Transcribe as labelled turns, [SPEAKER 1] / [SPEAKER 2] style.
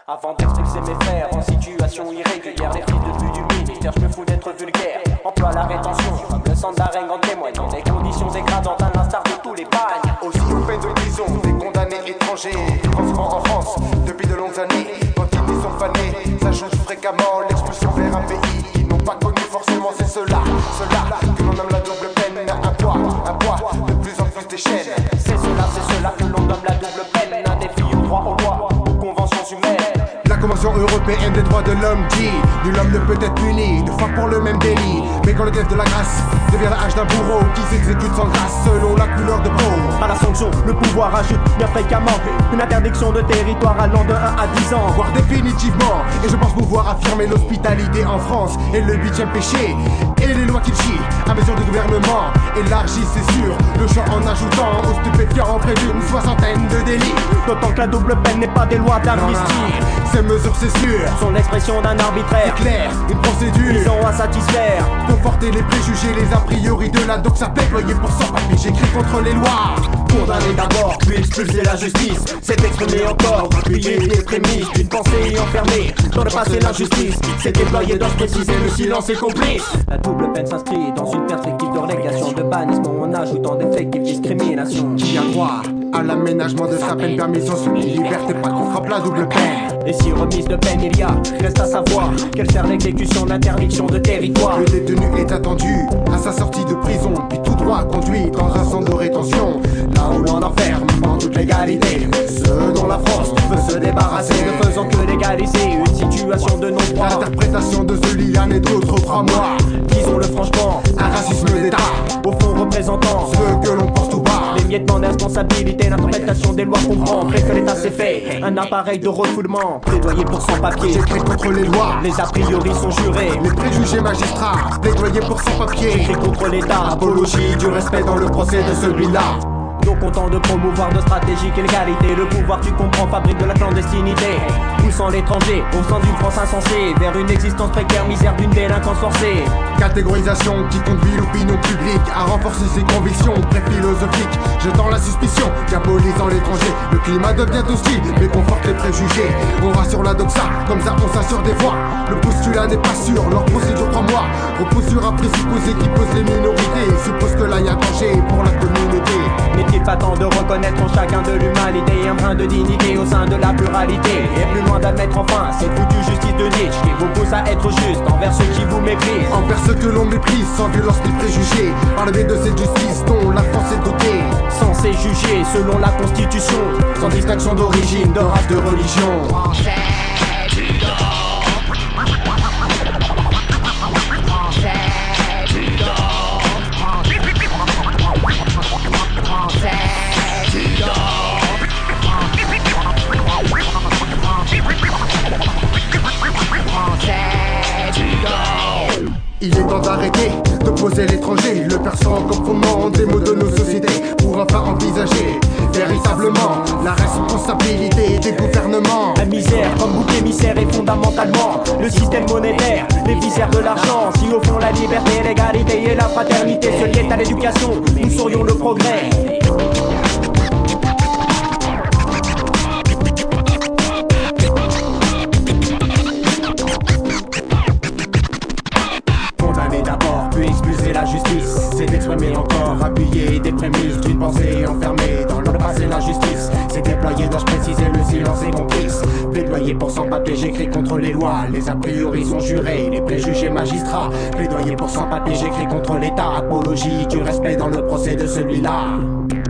[SPEAKER 1] Avant d'expulser mes frères en situation irrégulière, les fils de but du ministère, je me fous d'être vulgaire. Emploi la rétention, comme le centre d'arrêt en témoigne, dans des conditions dégradantes à l'instar de tous les bagnes.
[SPEAKER 2] Aussi aux peines de prison, des condamnés étrangers, transferts en France depuis de longues années. Quand ils sont fanés, ça change fréquemment l'expulsion vers un pays qu'ils n'ont pas connu forcément. C'est cela que l'on nomme la double peine. Un poids, de plus en plus d'échelle.
[SPEAKER 1] C'est cela que l'on nomme la double peine. Un défi au droit aux lois, aux conventions humaines.
[SPEAKER 2] La Convention européenne des droits de l'homme dit nul homme ne peut être puni deux fois pour le même délit. Mais quand le greffe de la grâce devient la hache d'un bourreau qui s'exécute sans grâce selon la couleur de peau.
[SPEAKER 1] À la sanction, le pouvoir ajoute bien fréquemment une interdiction de territoire allant de 1 à 10 ans.
[SPEAKER 2] Voire définitivement. Et je pense pouvoir affirmer l'hospitalité en France est le 8e péché. Et les lois qu'il chie à mesure du gouvernement élargissent, c'est sûr, le champ en ajoutant aux stupéfiants près d'une soixantaine de délits.
[SPEAKER 1] D'autant que la double peine n'est pas des lois d'amnistie.
[SPEAKER 2] Ces mesures, c'est sûr,
[SPEAKER 1] sont l'expression d'un arbitraire
[SPEAKER 2] clair, une procédure
[SPEAKER 1] visant à satisfaire,
[SPEAKER 2] conforter les préjugés, les a priori de la doxa déployés pour sans papier. J'écris contre les lois.
[SPEAKER 1] Condamner d'abord, puis expulser la justice. C'est exprimer encore, appuyer les prémices d'une pensée enfermée dans le passé. L'injustice c'est déployer, dois-je préciser, le silence est complice. La double peine s'inscrit dans une perspective de relégation, de bannissement en ajoutant des faits qui discrimination.
[SPEAKER 2] Qui a droit à l'aménagement de sa peine, permission sous liberté, pas qu'on frappe la double peine.
[SPEAKER 1] Et si remise de peine il y a, reste à savoir quelle sert l'exécution d'interdiction de territoire.
[SPEAKER 2] Le détenu est attendu à sa sortie de prison, puis tout droit conduit dans un centre de rétention, là où l'on enferme en toute légalité ceux dont la France veut se débarrasser,
[SPEAKER 1] ne faisant que légaliser une situation de non-droit.
[SPEAKER 2] L'interprétation de ce lien et d'autres 3 mois,
[SPEAKER 1] disons-le franchement,
[SPEAKER 2] un racisme d'État,
[SPEAKER 1] au fond représentant
[SPEAKER 2] ce que l'on pense tout bas.
[SPEAKER 1] L'émiettement d'inresponsabilité, l'interprétation des lois comprend après que l'État s'est fait un appareil de refoulement. Plaidoyer pour sans-papier,
[SPEAKER 2] j'écris contre les lois,
[SPEAKER 1] les a priori sont jurés.
[SPEAKER 2] Les préjugés magistrats, plaidoyer pour sans-papier,
[SPEAKER 1] j'écris contre l'État,
[SPEAKER 2] apologie du respect dans le procès de celui-là.
[SPEAKER 1] Non content de promouvoir de stratégiques égalité, le pouvoir tu comprends fabrique de la clandestinité, poussant l'étranger au sein d'une France insensée vers une existence précaire, misère d'une délinquance forcée.
[SPEAKER 2] Catégorisation qui conduit l'opinion publique à renforcer ses convictions pré-philosophiques, jetant la suspicion, diabolisant l'étranger. Le climat devient hostile, mais conforte les préjugés. On rassure la doxa, comme ça on s'assure des voix. Le postulat n'est pas sûr, leur procédure 3 mois repose sur un présupposé qui pose les minorités, suppose que là y a danger pour la communauté.
[SPEAKER 1] N'est-il pas temps de reconnaître en chacun de l'humanité un brin de dignité au sein de la pluralité, et plus loin d'admettre enfin cette foutue justice de Nietzsche qui vous pousse à être juste envers ceux qui vous méprisent,
[SPEAKER 2] envers ceux que l'on méprise sans violence ni préjugés, par le biais de cette justice dont la France est dotée,
[SPEAKER 1] censée juger selon la Constitution, sans distinction d'origine, de race, de religion.
[SPEAKER 2] Il est temps d'arrêter de poser l'étranger, le perçant comme fondement des maux de nos sociétés, pour enfin envisager véritablement la responsabilité des gouvernements.
[SPEAKER 1] La misère comme bouc émissaire est fondamentalement le système monétaire, les viscères de l'argent. Si au fond la liberté, l'égalité et la fraternité se liaient à l'éducation, nous saurions le progrès. La justice, c'est d'exprimer encore, appuyer des prémices d'une pensée enfermée dans le passé. L'injustice, c'est déployer, dois-je préciser, le silence est complice. Plaidoyer pour sans-papier, j'écris contre les lois, les a priori sont jurés, les préjugés magistrats. Plaidoyer pour sans-papier, j'écris contre l'État, apologie du respect dans le procès de celui-là.